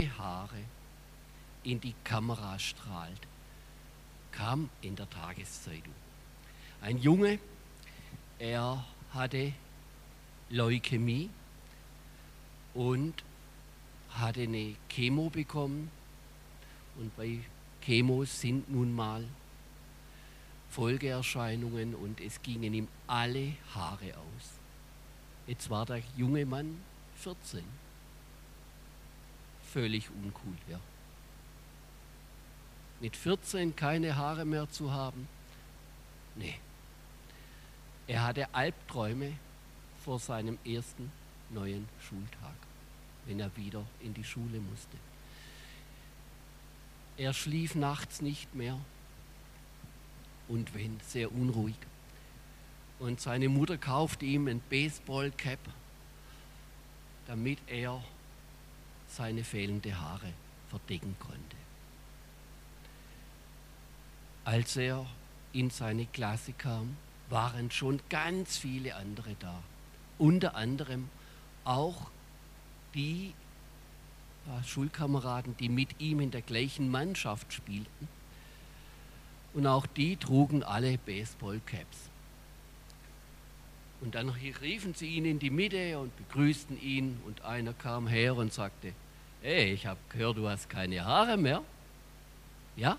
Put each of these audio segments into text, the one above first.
Haare in die Kamera strahlt, kam in der Tageszeitung. Ein Junge, er hatte Leukämie und hatte eine Chemo bekommen. Und bei Chemos sind nun mal Folgeerscheinungen und es gingen ihm alle Haare aus. Jetzt war der junge Mann 14. Völlig uncool, ja. Mit 14 keine Haare mehr zu haben? Nee. Er hatte Albträume vor seinem ersten neuen Schultag, wenn er wieder in die Schule musste. Er schlief nachts nicht mehr und wenn, sehr unruhig. Und seine Mutter kaufte ihm ein Baseballcap, damit er seine fehlende Haare verdecken konnte. Als er in seine Klasse kam, waren schon ganz viele andere da. Unter anderem auch die Schulkameraden, die mit ihm in der gleichen Mannschaft spielten. Und auch die trugen alle Baseballcaps. Und dann riefen sie ihn in die Mitte und begrüßten ihn. Und einer kam her und sagte, hey, ich habe gehört, du hast keine Haare mehr. Ja?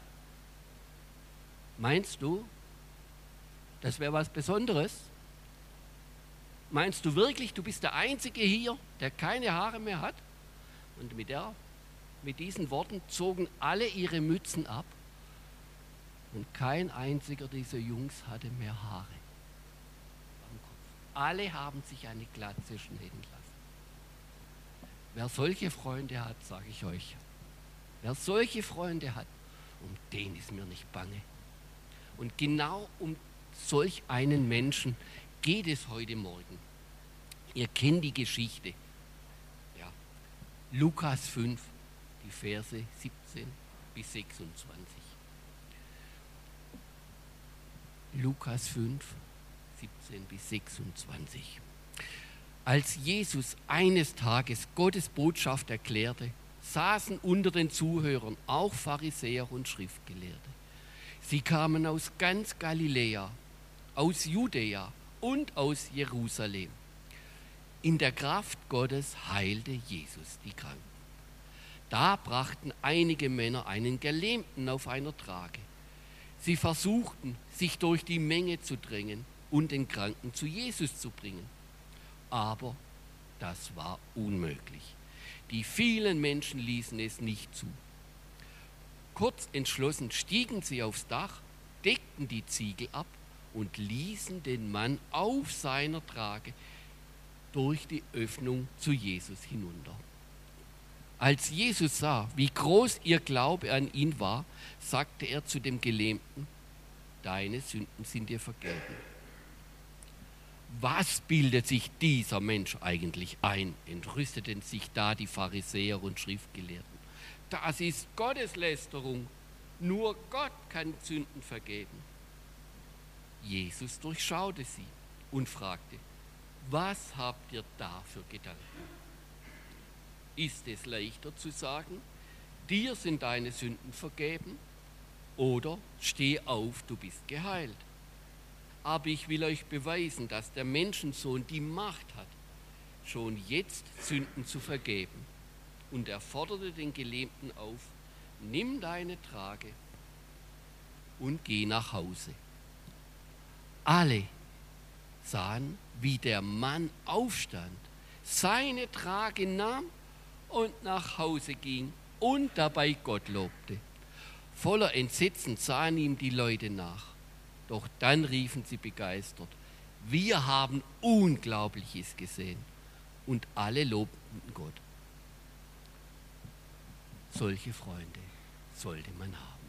Meinst du, das wäre was Besonderes? Meinst du wirklich, du bist der Einzige hier, der keine Haare mehr hat? Und mit diesen Worten zogen alle ihre Mützen ab und kein einziger dieser Jungs hatte mehr Haare am Kopf. Alle haben sich eine Glatze schneiden lassen. Wer solche Freunde hat, sage ich euch, wer solche Freunde hat, um den ist mir nicht bange. Und genau um solch einen Menschen geht es heute Morgen. Ihr kennt die Geschichte. Ja. Lukas 5, die Verse 17 bis 26. Lukas 5, 17 bis 26. Als Jesus eines Tages Gottes Botschaft erklärte, saßen unter den Zuhörern auch Pharisäer und Schriftgelehrte. Sie kamen aus ganz Galiläa, aus Judäa und aus Jerusalem. In der Kraft Gottes heilte Jesus die Kranken. Da brachten einige Männer einen Gelähmten auf einer Trage. Sie versuchten, sich durch die Menge zu drängen und den Kranken zu Jesus zu bringen. Aber das war unmöglich. Die vielen Menschen ließen es nicht zu. Kurz entschlossen stiegen sie aufs Dach, deckten die Ziegel ab und ließen den Mann auf seiner Trage durch die Öffnung zu Jesus hinunter. Als Jesus sah, wie groß ihr Glaube an ihn war, sagte er zu dem Gelähmten, deine Sünden sind dir vergeben. Was bildet sich dieser Mensch eigentlich ein? Entrüsteten sich da die Pharisäer und Schriftgelehrten. Das ist Gotteslästerung. Nur Gott kann Sünden vergeben. Jesus durchschaute sie und fragte, was habt ihr da für Gedanken? Ist es leichter zu sagen, dir sind deine Sünden vergeben, oder steh auf, du bist geheilt? Aber ich will euch beweisen, dass der Menschensohn die Macht hat, schon jetzt Sünden zu vergeben. Und er forderte den Gelähmten auf, nimm deine Trage und geh nach Hause. Alle sahen, wie der Mann aufstand, seine Trage nahm und nach Hause ging und dabei Gott lobte. Voller Entsetzen sahen ihm die Leute nach. Doch dann riefen sie begeistert, wir haben Unglaubliches gesehen. Und alle lobten Gott. Solche Freunde sollte man haben.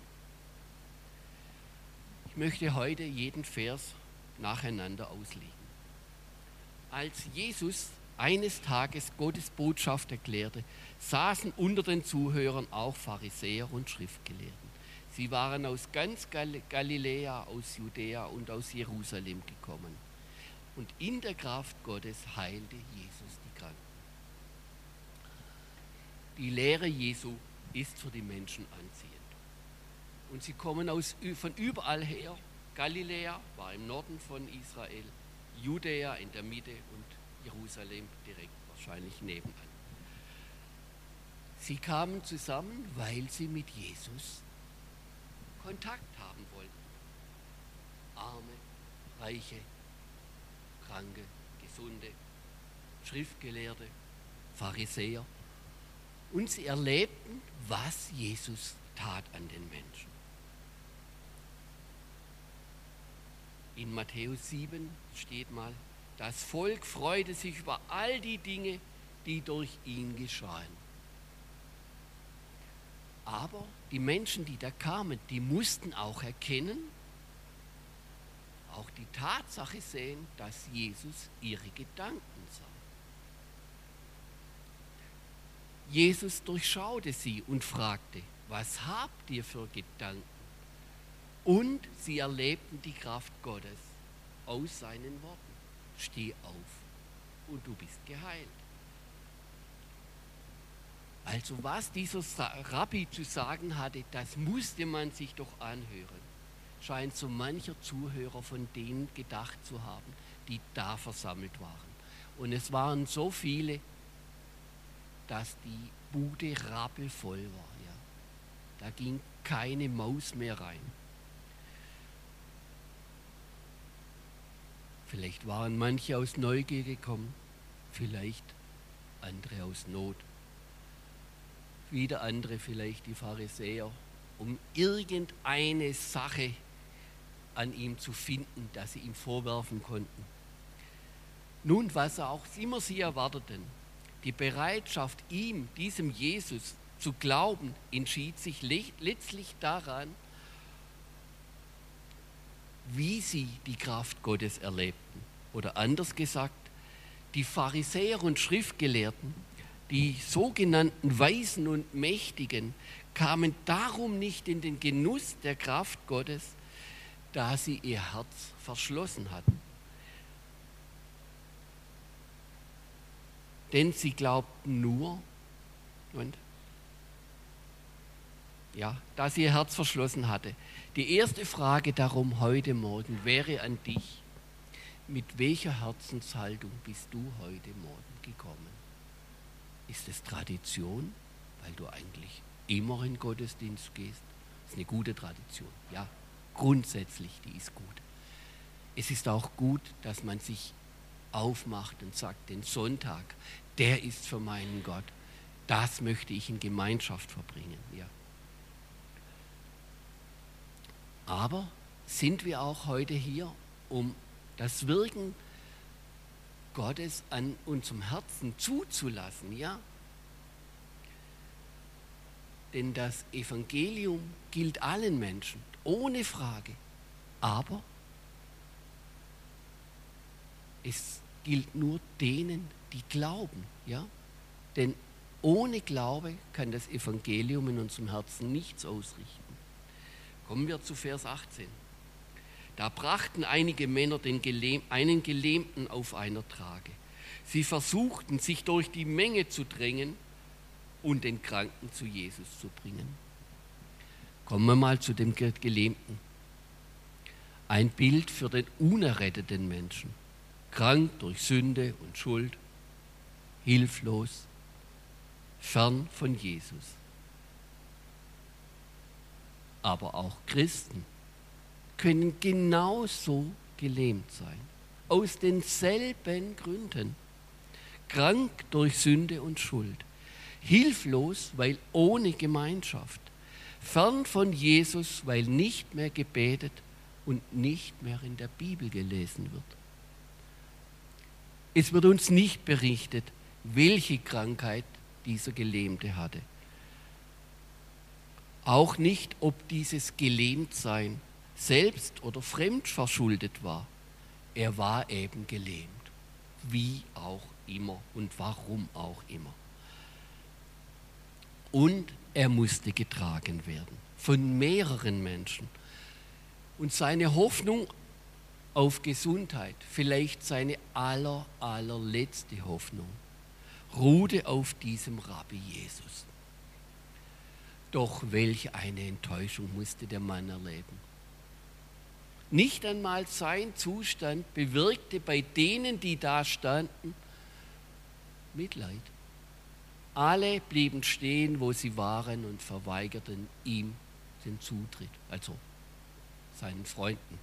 Ich möchte heute jeden Vers nacheinander auslegen. Als Jesus eines Tages Gottes Botschaft erklärte, saßen unter den Zuhörern auch Pharisäer und Schriftgelehrten. Sie waren aus ganz Galiläa, aus Judäa und aus Jerusalem gekommen. Und in der Kraft Gottes heilte Jesus die Kranken. Die Lehre Jesu ist für die Menschen anziehend. Und sie kommen von überall her. Galiläa war im Norden von Israel, Judäa in der Mitte und Jerusalem direkt wahrscheinlich nebenan. Sie kamen zusammen, weil sie mit Jesus Kontakt haben wollten. Arme, Reiche, Kranke, Gesunde, Schriftgelehrte, Pharisäer. Und sie erlebten, was Jesus tat an den Menschen. In Matthäus 7 steht mal, das Volk freute sich über all die Dinge, die durch ihn geschahen. Aber die Menschen, die da kamen, die mussten auch erkennen, auch die Tatsache sehen, dass Jesus ihre Gedanken sah. Jesus durchschaute sie und fragte, was habt ihr für Gedanken? Und sie erlebten die Kraft Gottes aus seinen Worten. Steh auf und du bist geheilt. Also was dieser Rabbi zu sagen hatte, das musste man sich doch anhören. Scheint so mancher Zuhörer von denen gedacht zu haben, die da versammelt waren. Und es waren so viele, dass die Bude rappelvoll war. Ja. Da ging keine Maus mehr rein. Vielleicht waren manche aus Neugier gekommen, vielleicht andere aus Not. Wieder andere, vielleicht die Pharisäer, um irgendeine Sache an ihm zu finden, dass sie ihm vorwerfen konnten. Nun, was auch immer sie erwarteten, die Bereitschaft, diesem Jesus zu glauben, entschied sich letztlich daran, wie sie die Kraft Gottes erlebten. Oder anders gesagt, die Pharisäer und Schriftgelehrten, die sogenannten Weisen und Mächtigen, kamen darum nicht in den Genuss der Kraft Gottes, da sie ihr Herz verschlossen hatten. Denn sie glaubten nur, da sie ihr Herz verschlossen hatte. Die erste Frage darum heute Morgen wäre an dich: Mit welcher Herzenshaltung bist du heute Morgen gekommen? Ist es Tradition, weil du eigentlich immer in den Gottesdienst gehst? Das ist eine gute Tradition, ja, grundsätzlich, die ist gut. Es ist auch gut, dass man sich aufmacht und sagt, den Sonntag, der ist für meinen Gott. Das möchte ich in Gemeinschaft verbringen, ja. Aber sind wir auch heute hier, um das Wirken Gottes an unserem Herzen zuzulassen, ja? Denn das Evangelium gilt allen Menschen, ohne Frage. Aber es gilt nur denen, die glauben, ja? Denn ohne Glaube kann das Evangelium in unserem Herzen nichts ausrichten. Kommen wir zu Vers 18. Da brachten einige Männer einen Gelähmten auf einer Trage. Sie versuchten, sich durch die Menge zu drängen und den Kranken zu Jesus zu bringen. Kommen wir mal zu dem Gelähmten. Ein Bild für den unerretteten Menschen. Krank durch Sünde und Schuld, hilflos, fern von Jesus. Aber auch Christen können genauso gelähmt sein, aus denselben Gründen. Krank durch Sünde und Schuld, hilflos, weil ohne Gemeinschaft, fern von Jesus, weil nicht mehr gebetet und nicht mehr in der Bibel gelesen wird. Es wird uns nicht berichtet, welche Krankheit dieser Gelähmte hatte. Auch nicht, ob dieses Gelähmtsein selbst oder fremd verschuldet war. Er war eben gelähmt. Wie auch immer und warum auch immer. Und er musste getragen werden von mehreren Menschen. Und seine Hoffnung auf Gesundheit, vielleicht seine allerletzte Hoffnung, ruhte auf diesem Rabbi Jesus. Doch welch eine Enttäuschung musste der Mann erleben. Nicht einmal sein Zustand bewirkte bei denen, die da standen, Mitleid. Alle blieben stehen, wo sie waren und verweigerten ihm den Zutritt, also seinen Freunden.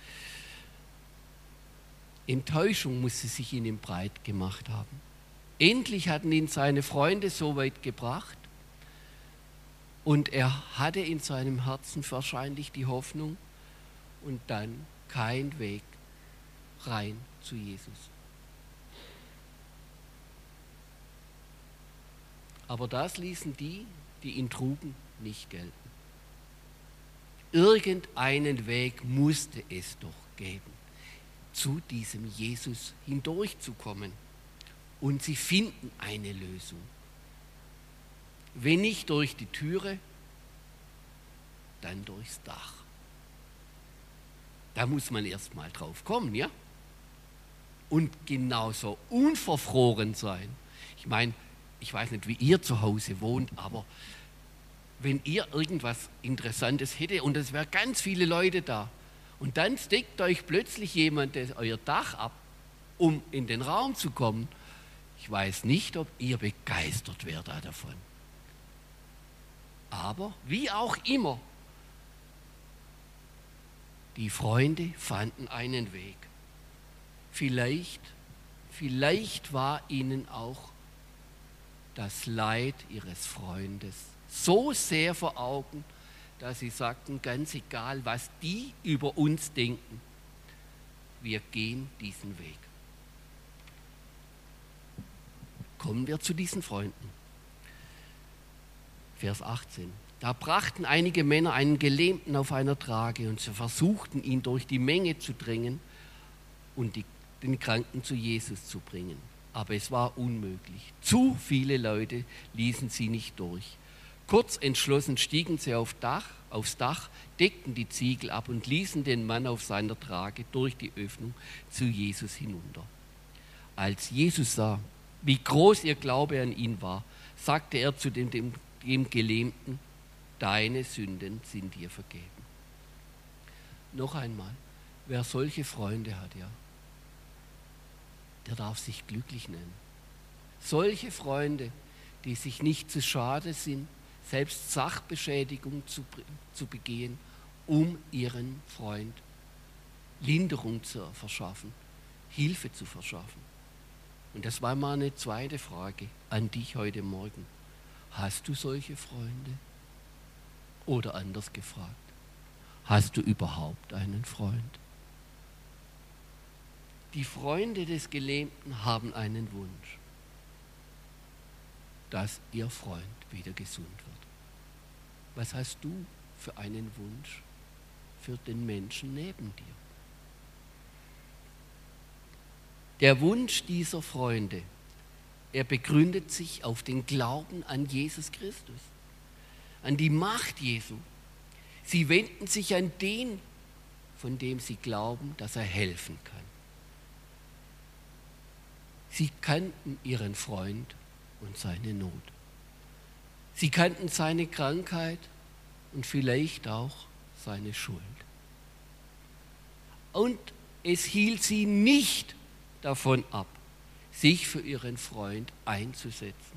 Enttäuschung musste sich in ihm breit gemacht haben. Endlich hatten ihn seine Freunde so weit gebracht und er hatte in seinem Herzen wahrscheinlich die Hoffnung und dann kein Weg rein zu Jesus. Aber das ließen die, die ihn trugen, nicht gelten. Irgendeinen Weg musste es doch geben, zu diesem Jesus hindurchzukommen. Und sie finden eine Lösung. Wenn nicht durch die Türe, dann durchs Dach. Da muss man erst mal drauf kommen, ja? Und genauso unverfroren sein. Ich meine, ich weiß nicht, wie ihr zu Hause wohnt, aber wenn ihr irgendwas Interessantes hättet und es wären ganz viele Leute da und dann deckt euch plötzlich jemand euer Dach ab, um in den Raum zu kommen, ich weiß nicht, ob ihr begeistert werdet davon. Aber wie auch immer, die Freunde fanden einen Weg. Vielleicht war ihnen auch das Leid ihres Freundes so sehr vor Augen, dass sie sagten, ganz egal, was die über uns denken, wir gehen diesen Weg. Kommen wir zu diesen Freunden. Vers 18. Da brachten einige Männer einen Gelähmten auf einer Trage und sie versuchten, ihn durch die Menge zu drängen und den Kranken zu Jesus zu bringen. Aber es war unmöglich. Zu viele Leute ließen sie nicht durch. Kurz entschlossen stiegen sie aufs Dach, deckten die Ziegel ab und ließen den Mann auf seiner Trage durch die Öffnung zu Jesus hinunter. Als Jesus sah, wie groß ihr Glaube an ihn war, sagte er zu dem Gelähmten, deine Sünden sind dir vergeben. Noch einmal, wer solche Freunde hat, ja, der darf sich glücklich nennen. Solche Freunde, die sich nicht zu schade sind, selbst Sachbeschädigung zu begehen, um ihren Freund Linderung zu verschaffen, Hilfe zu verschaffen. Und das war mal eine zweite Frage an dich heute Morgen. Hast du solche Freunde? Oder anders gefragt, hast du überhaupt einen Freund? Die Freunde des Gelähmten haben einen Wunsch, dass ihr Freund wieder gesund wird. Was hast du für einen Wunsch für den Menschen neben dir? Der Wunsch dieser Freunde, er begründet sich auf den Glauben an Jesus Christus, an die Macht Jesu. Sie wenden sich an den, von dem sie glauben, dass er helfen kann. Sie kannten ihren Freund und seine Not. Sie kannten seine Krankheit und vielleicht auch seine Schuld. Und es hielt sie nicht davon ab, sich für ihren Freund einzusetzen.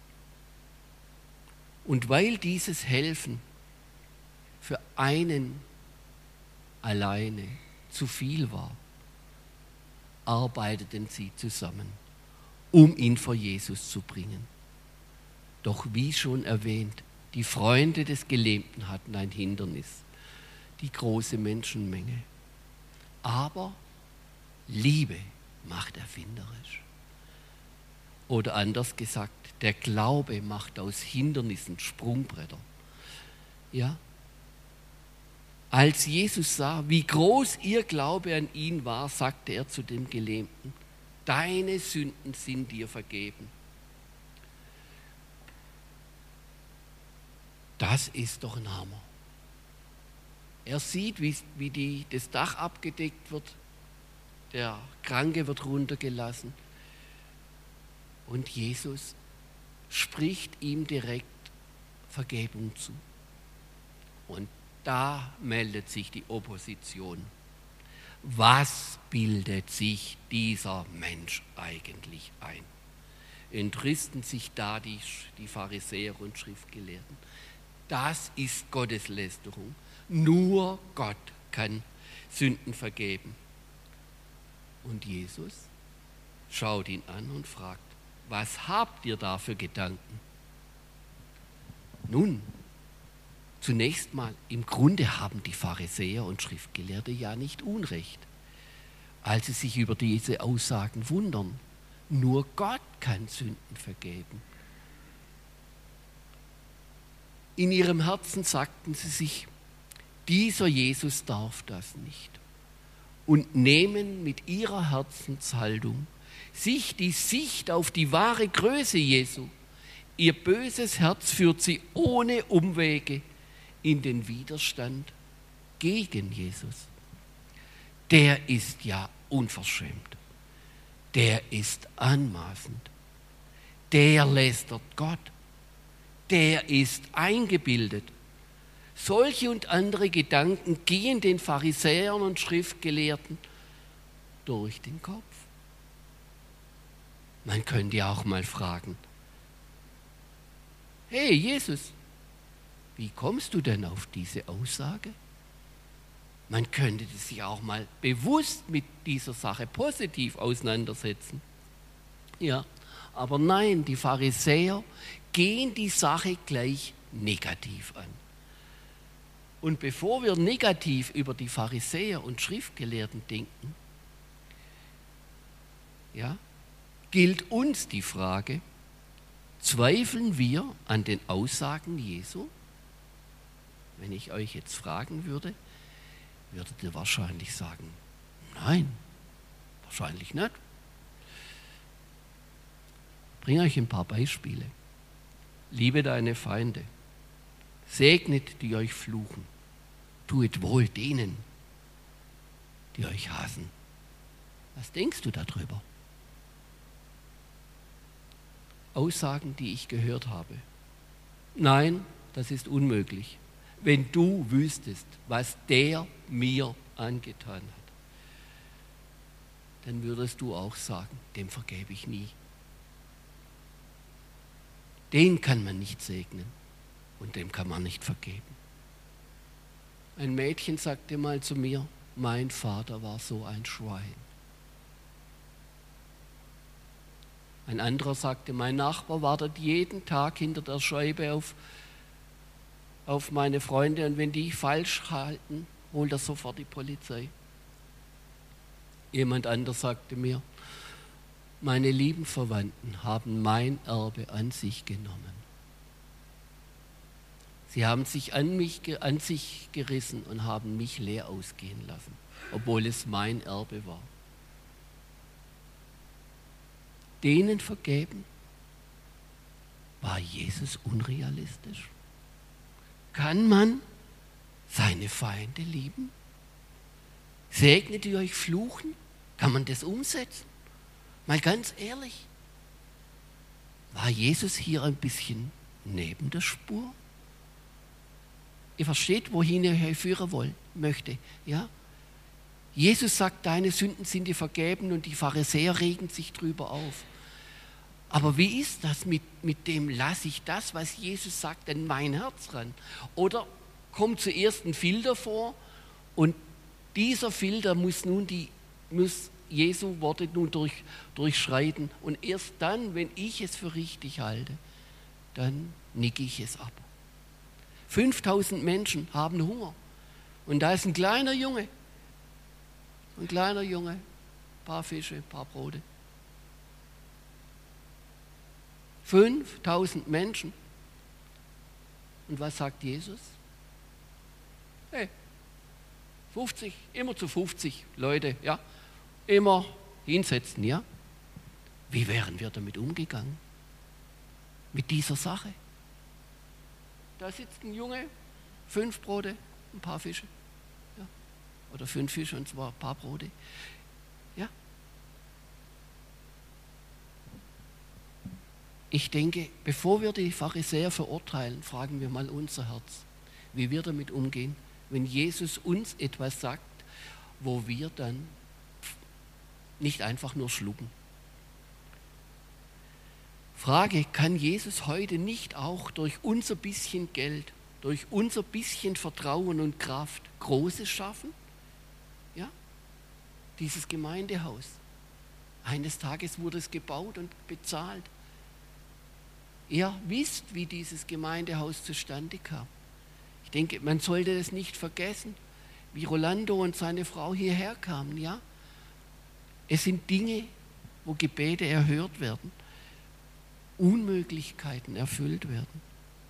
Und weil dieses Helfen für einen alleine zu viel war, arbeiteten sie zusammen, um ihn vor Jesus zu bringen. Doch wie schon erwähnt, die Freunde des Gelähmten hatten ein Hindernis, die große Menschenmenge. Aber Liebe macht erfinderisch. Oder anders gesagt, der Glaube macht aus Hindernissen Sprungbretter. Ja? Als Jesus sah, wie groß ihr Glaube an ihn war, sagte er zu dem Gelähmten, deine Sünden sind dir vergeben. Das ist doch ein Hammer. Er sieht, wie das Dach abgedeckt wird, der Kranke wird runtergelassen Und Jesus spricht ihm direkt Vergebung zu. Und da meldet sich die Opposition. Was bildet sich dieser Mensch eigentlich ein? Entrüsten sich da die Pharisäer und Schriftgelehrten. Das ist Gotteslästerung. Nur Gott kann Sünden vergeben. Und Jesus schaut ihn an und fragt, was habt ihr da für Gedanken? Nun, zunächst mal, im Grunde haben die Pharisäer und Schriftgelehrte ja nicht Unrecht, als sie sich über diese Aussagen wundern. Nur Gott kann Sünden vergeben. In ihrem Herzen sagten sie sich, dieser Jesus darf das nicht. Und nehmen mit ihrer Herzenshaltung sich die Sicht auf die wahre Größe Jesu. Ihr böses Herz führt sie ohne Umwege in den Widerstand gegen Jesus. Der ist ja unverschämt. Der ist anmaßend. Der lästert Gott. Der ist eingebildet. Solche und andere Gedanken gehen den Pharisäern und Schriftgelehrten durch den Kopf. Man könnte ja auch mal fragen, hey Jesus, wie kommst du denn auf diese Aussage? Man könnte sich auch mal bewusst mit dieser Sache positiv auseinandersetzen. Ja, aber nein, die Pharisäer gehen die Sache gleich negativ an. Und bevor wir negativ über die Pharisäer und Schriftgelehrten denken, ja, gilt uns die Frage, zweifeln wir an den Aussagen Jesu? Wenn ich euch jetzt fragen würde, würdet ihr wahrscheinlich sagen, nein, wahrscheinlich nicht. Ich bringe euch ein paar Beispiele. Liebe deine Feinde, segnet, die euch fluchen, tuet wohl denen, die euch hassen. Was denkst du darüber? Aussagen, die ich gehört habe. Nein, das ist unmöglich. Wenn du wüsstest, was der mir angetan hat, dann würdest du auch sagen, dem vergebe ich nie. Den kann man nicht segnen und dem kann man nicht vergeben. Ein Mädchen sagte mal zu mir, mein Vater war so ein Schwein. Ein anderer sagte, mein Nachbar wartet jeden Tag hinter der Scheibe auf meine Freunde und wenn die falsch halten, holt er sofort die Polizei. Jemand anders sagte mir, meine lieben Verwandten haben mein Erbe an sich genommen. Sie haben sich an sich gerissen und haben mich leer ausgehen lassen, obwohl es mein Erbe war. Denen vergeben? War Jesus unrealistisch? Kann man seine Feinde lieben? Segnet ihr euch fluchen? Kann man das umsetzen? Mal ganz ehrlich, war Jesus hier ein bisschen neben der Spur? Ihr versteht, wohin er euch führen möchte, ja? Jesus sagt, deine Sünden sind dir vergeben und die Pharisäer regen sich drüber auf. Aber wie ist das mit dem, lasse ich das, was Jesus sagt, in mein Herz ran? Oder kommt zuerst ein Filter vor und dieser Filter muss Jesu Worte nun durchschreiten und erst dann, wenn ich es für richtig halte, dann nicke ich es ab. 5000 Menschen haben Hunger und da ist ein kleiner Junge, ein paar Fische, ein paar Brote. 5000 Menschen. Und was sagt Jesus? Hey, 50, immer zu 50 Leute, ja, immer hinsetzen, ja. Wie wären wir damit umgegangen? Mit dieser Sache? Da sitzt ein Junge, 5 Brote, ein paar Fische. Ja. Oder 5 Fische und zwar ein paar Brote. Ja. ich denke, bevor wir die Pharisäer verurteilen, fragen wir mal unser Herz, wie wir damit umgehen, wenn Jesus uns etwas sagt, wo wir dann nicht einfach nur schlucken. Frage, kann Jesus heute nicht auch durch unser bisschen Geld, durch unser bisschen Vertrauen und Kraft Großes schaffen? Ja? Dieses Gemeindehaus. Eines Tages wurde es gebaut und bezahlt. Ihr wisst, wie dieses Gemeindehaus zustande kam. Ich denke, man sollte es nicht vergessen, wie Rolando und seine Frau hierher kamen. Ja? Es sind Dinge, wo Gebete erhört werden, Unmöglichkeiten erfüllt werden.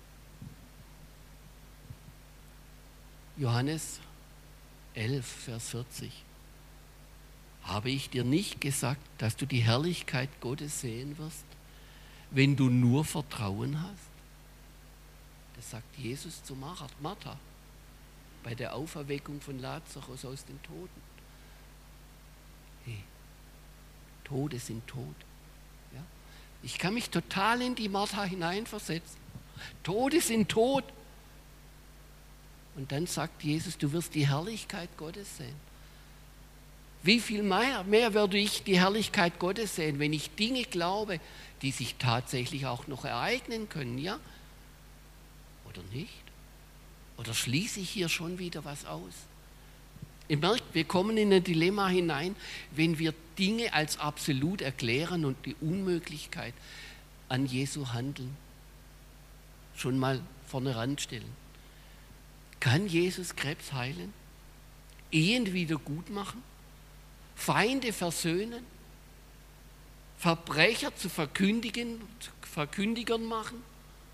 Johannes 11, Vers 40. Habe ich dir nicht gesagt, dass du die Herrlichkeit Gottes sehen wirst, wenn du nur Vertrauen hast? Das sagt Jesus zu Martha bei der Auferweckung von Lazarus aus den Toten. Hey, Tode sind tot. Ja? Ich kann mich total in die Martha hineinversetzen. Tode sind tot. Und dann sagt Jesus, du wirst die Herrlichkeit Gottes sehen. Wie viel mehr werde ich die Herrlichkeit Gottes sehen, wenn ich Dinge glaube, die sich tatsächlich auch noch ereignen können, ja? Oder nicht? Oder schließe ich hier schon wieder was aus? Ihr merkt, wir kommen in ein Dilemma hinein, wenn wir Dinge als absolut erklären und die Unmöglichkeit an Jesu Handeln schon mal vorne ranstellen. Kann Jesus Krebs heilen? Ehen wieder gut machen? Feinde versöhnen? Verbrecher zu Verkündigern machen?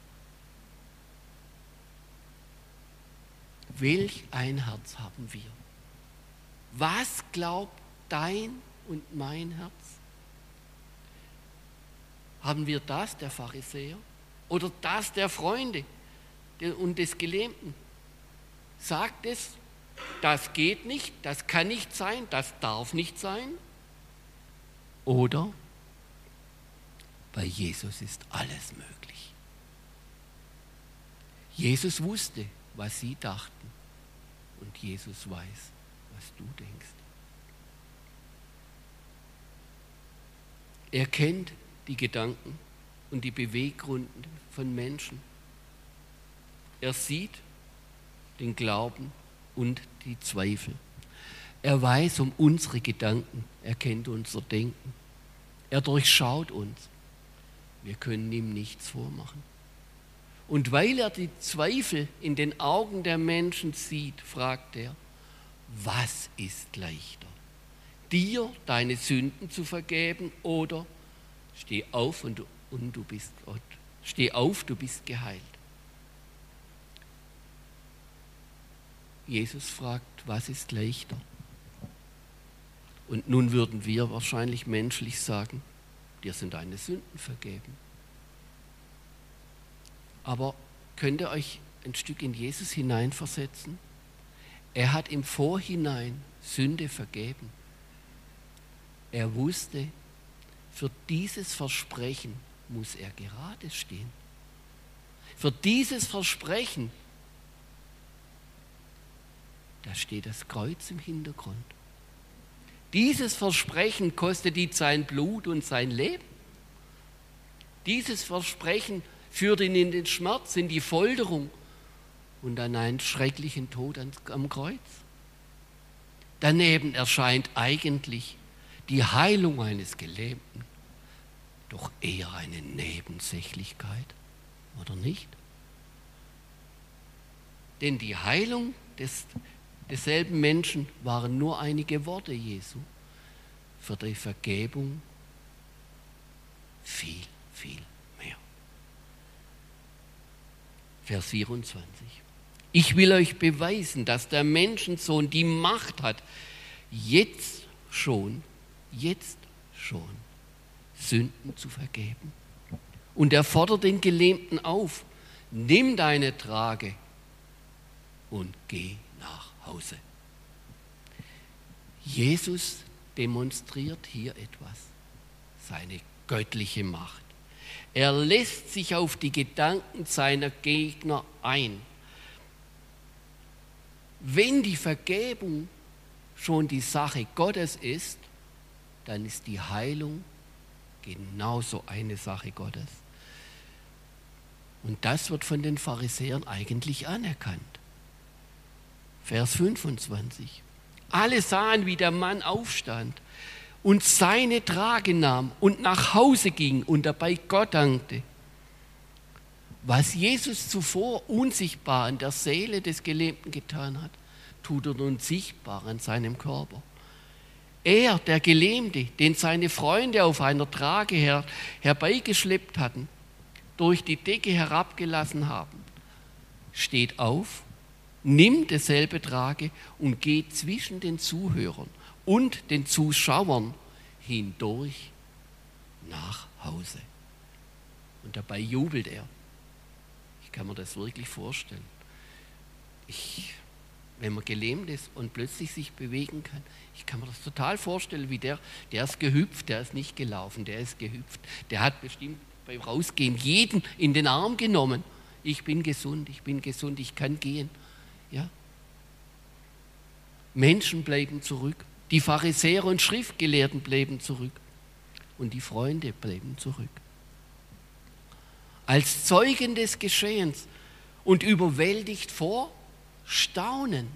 Welch ein Herz haben wir? Was glaubt dein und mein Herz? Haben wir das der Pharisäer oder das der Freunde und des Gelähmten? Sagt es, das geht nicht, das kann nicht sein, das darf nicht sein? Oder bei Jesus ist alles möglich. Jesus wusste, was sie dachten, und Jesus weiß, was du denkst. Er kennt die Gedanken und die Beweggründe von Menschen. Er sieht den Glauben und die Zweifel. Er weiß um unsere Gedanken, er kennt unser Denken. Er durchschaut uns. Wir können ihm nichts vormachen. Und weil er die Zweifel in den Augen der Menschen sieht, fragt er, was ist leichter? Dir deine Sünden zu vergeben oder steh auf, du bist geheilt. Jesus fragt, was ist leichter? Und nun würden wir wahrscheinlich menschlich sagen, dir sind deine Sünden vergeben. Aber könnt ihr euch ein Stück in Jesus hineinversetzen? Er hat im Vorhinein Sünde vergeben. Er wusste, für dieses Versprechen muss er gerade stehen. Für dieses Versprechen, da steht das Kreuz im Hintergrund. Dieses Versprechen kostet ihn sein Blut und sein Leben. Dieses Versprechen führt ihn in den Schmerz, in die Folterung und an einen schrecklichen Tod am Kreuz. Daneben erscheint eigentlich die Heilung eines Gelähmten doch eher eine Nebensächlichkeit, oder nicht? Denn die Heilung desselben Menschen waren nur einige Worte Jesu. Für die Vergebung viel, viel mehr. Vers 24. Ich will euch beweisen, dass der Menschensohn die Macht hat, jetzt schon Sünden zu vergeben. Und er fordert den Gelähmten auf, nimm deine Trage und geh nach Hause. Jesus demonstriert hier etwas, seine göttliche Macht. Er lässt sich auf die Gedanken seiner Gegner ein. Wenn die Vergebung schon die Sache Gottes ist, dann ist die Heilung genauso eine Sache Gottes. Und das wird von den Pharisäern eigentlich anerkannt. Vers 25. Alle sahen, wie der Mann aufstand und seine Trage nahm und nach Hause ging und dabei Gott dankte. Was Jesus zuvor unsichtbar in der Seele des Gelähmten getan hat, tut er nun sichtbar an seinem Körper. Er, der Gelähmte, den seine Freunde auf einer Trage herbeigeschleppt hatten, durch die Decke herabgelassen haben, steht auf, nimmt dieselbe Trage und geht zwischen den Zuhörern und den Zuschauern hindurch nach Hause. Und dabei jubelt er. Ich kann mir das wirklich vorstellen. Wenn man gelähmt ist und plötzlich sich bewegen kann, ich kann mir das total vorstellen, wie der ist gehüpft, der ist nicht gelaufen, der ist gehüpft. Der hat bestimmt beim Rausgehen jeden in den Arm genommen. Ich bin gesund, ich kann gehen. Ja? Menschen bleiben zurück. Die Pharisäer und Schriftgelehrten bleiben zurück. Und die Freunde bleiben zurück. Als Zeugen des Geschehens und überwältigt vor Staunen.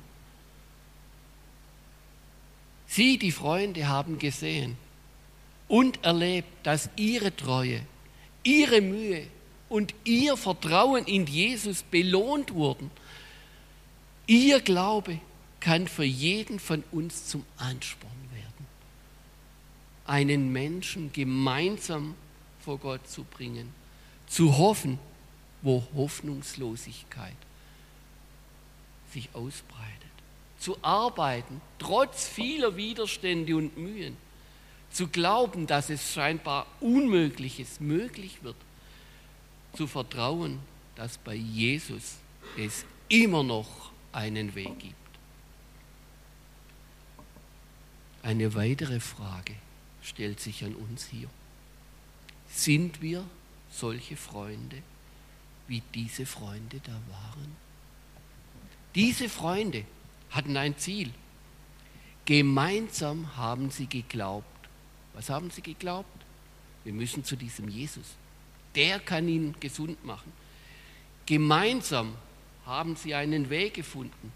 Sie, die Freunde, haben gesehen und erlebt, dass ihre Treue, ihre Mühe und ihr Vertrauen in Jesus belohnt wurden. Ihr Glaube kann für jeden von uns zum Ansporn werden, einen Menschen gemeinsam vor Gott zu bringen, zu hoffen, wo Hoffnungslosigkeit sich ausbreitet, zu arbeiten, trotz vieler Widerstände und Mühen, zu glauben, dass es scheinbar Unmögliches möglich wird, zu vertrauen, dass bei Jesus es immer noch einen Weg gibt. Eine weitere Frage stellt sich an uns hier. Sind wir solche Freunde, wie diese Freunde da waren? Diese Freunde hatten ein Ziel. Gemeinsam haben sie geglaubt. Was haben sie geglaubt? Wir müssen zu diesem Jesus. Der kann ihn gesund machen. Gemeinsam haben sie einen Weg gefunden.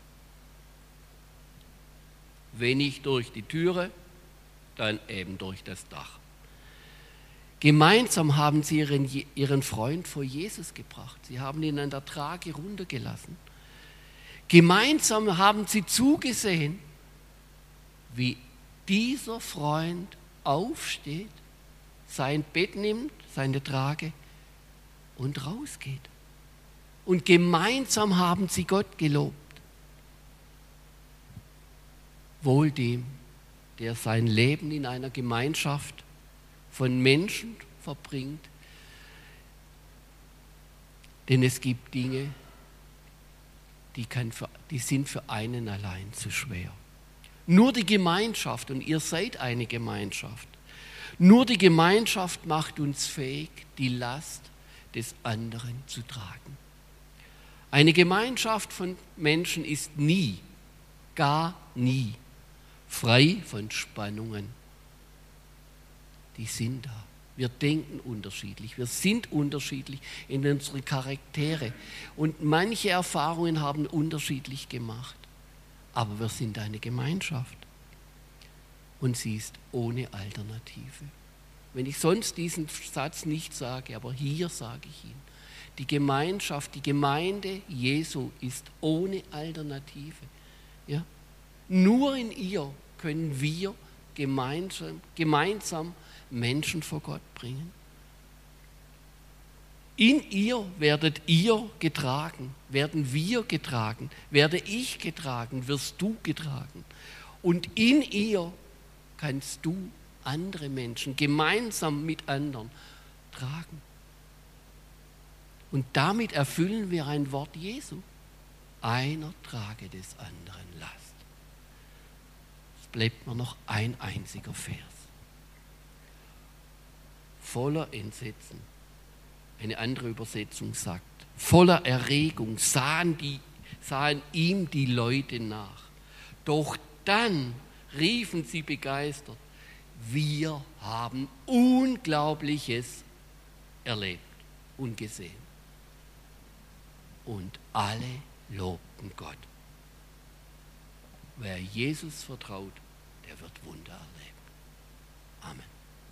Wenn nicht durch die Türe, dann eben durch das Dach. Gemeinsam haben sie ihren Freund vor Jesus gebracht. Sie haben ihn an der Trage runtergelassen. Gemeinsam haben sie zugesehen, wie dieser Freund aufsteht, sein Bett nimmt, seine Trage und rausgeht. Und gemeinsam haben sie Gott gelobt. Wohl dem, der sein Leben in einer Gemeinschaft von Menschen verbringt. Denn es gibt Dinge, die sind für einen allein zu schwer. Nur die Gemeinschaft, und ihr seid eine Gemeinschaft, nur die Gemeinschaft macht uns fähig, die Last des anderen zu tragen. Eine Gemeinschaft von Menschen ist nie, gar nie frei von Spannungen. Die sind da. Wir denken unterschiedlich, wir sind unterschiedlich in unseren Charaktere und manche Erfahrungen haben unterschiedlich gemacht. Aber wir sind eine Gemeinschaft und sie ist ohne Alternative. Wenn ich sonst diesen Satz nicht sage, aber hier sage ich ihn. Die Gemeinschaft, die Gemeinde Jesu ist ohne Alternative. Ja? Nur in ihr können wir gemeinsam Menschen vor Gott bringen. In ihr werdet ihr getragen, werden wir getragen, werde ich getragen, wirst du getragen. Und in ihr kannst du andere Menschen gemeinsam mit anderen tragen. Und damit erfüllen wir ein Wort Jesu. Einer trage des anderen Last. Es bleibt mir noch ein einziger Vers. Voller Entsetzen Eine andere Übersetzung sagt, voller Erregung sahen ihm die Leute nach. Doch dann riefen sie begeistert, wir haben Unglaubliches erlebt und gesehen. Und alle lobten Gott. Wer Jesus vertraut, der wird Wunder erleben. Amen.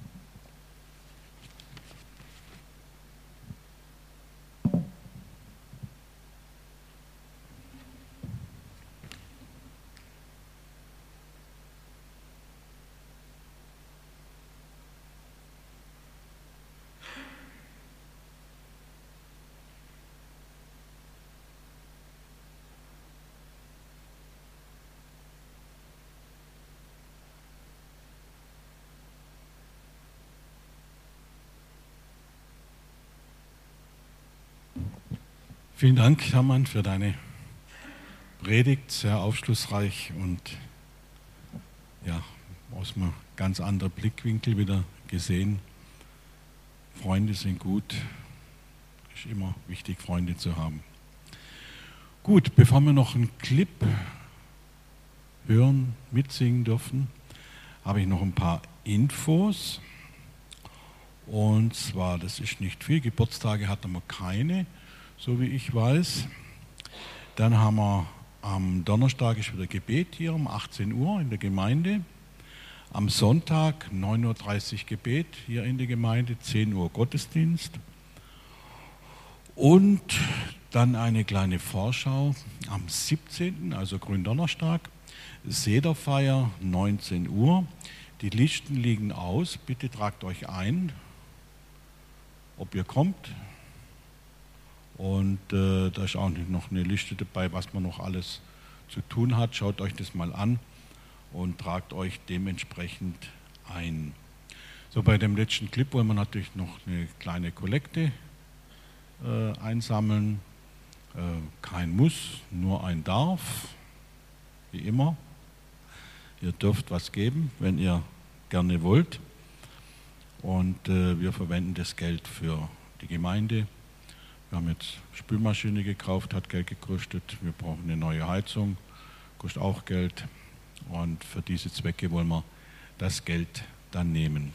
Vielen Dank, Hermann, für deine Predigt, sehr aufschlussreich und ja, aus einem ganz anderen Blickwinkel wieder gesehen. Freunde sind gut, ist immer wichtig, Freunde zu haben. Gut, bevor wir noch einen Clip hören, mitsingen dürfen, habe ich noch ein paar Infos. Und zwar, das ist nicht viel, Geburtstage hatten wir keine, so wie ich weiß. Dann haben wir am Donnerstag ist wieder Gebet hier um 18 Uhr in der Gemeinde. Am Sonntag 9.30 Uhr Gebet hier in der Gemeinde, 10 Uhr Gottesdienst. Und dann eine kleine Vorschau am 17., also Gründonnerstag, Sederfeier 19 Uhr. Die Listen liegen aus, bitte tragt euch ein, ob ihr kommt. Und da ist auch noch eine Liste dabei, was man noch alles zu tun hat. Schaut euch das mal an und tragt euch dementsprechend ein. So, bei dem letzten Clip wollen wir natürlich noch eine kleine Kollekte einsammeln. Kein Muss, nur ein Darf, wie immer. Ihr dürft was geben, wenn ihr gerne wollt. Und wir verwenden das Geld für die Gemeinde. Wir haben jetzt Spülmaschine gekauft, hat Geld gekostet. Wir brauchen eine neue Heizung, kostet auch Geld. Und für diese Zwecke wollen wir das Geld dann nehmen.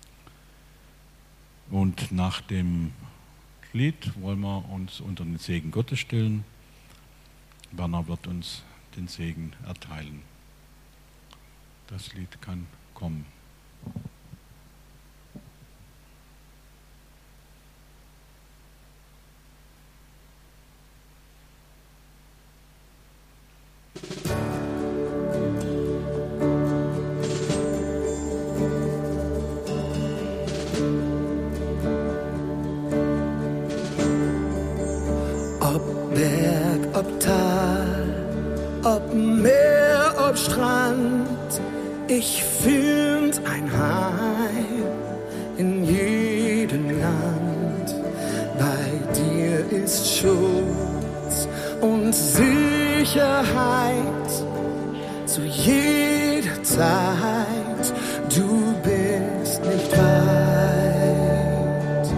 Und nach dem Lied wollen wir uns unter den Segen Gottes stellen. Werner wird uns den Segen erteilen. Das Lied kann kommen. Ob Berg, ob Tal, ob Meer, ob Strand, ich find ein Heim in jedem Land. Bei dir ist Schutz und Sicherheit zu jeder Zeit. Du bist nicht weit.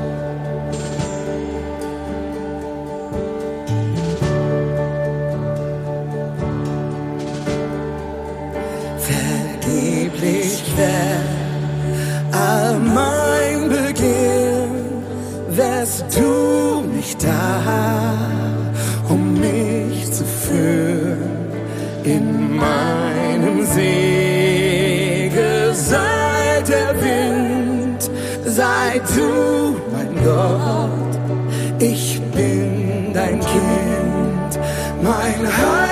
Vergeblich wär all mein Beginn, wärst du nicht da, um mich zu führen in meinem Segel. Sei der Wind, sei du mein Gott, ich bin dein Kind, mein Heil.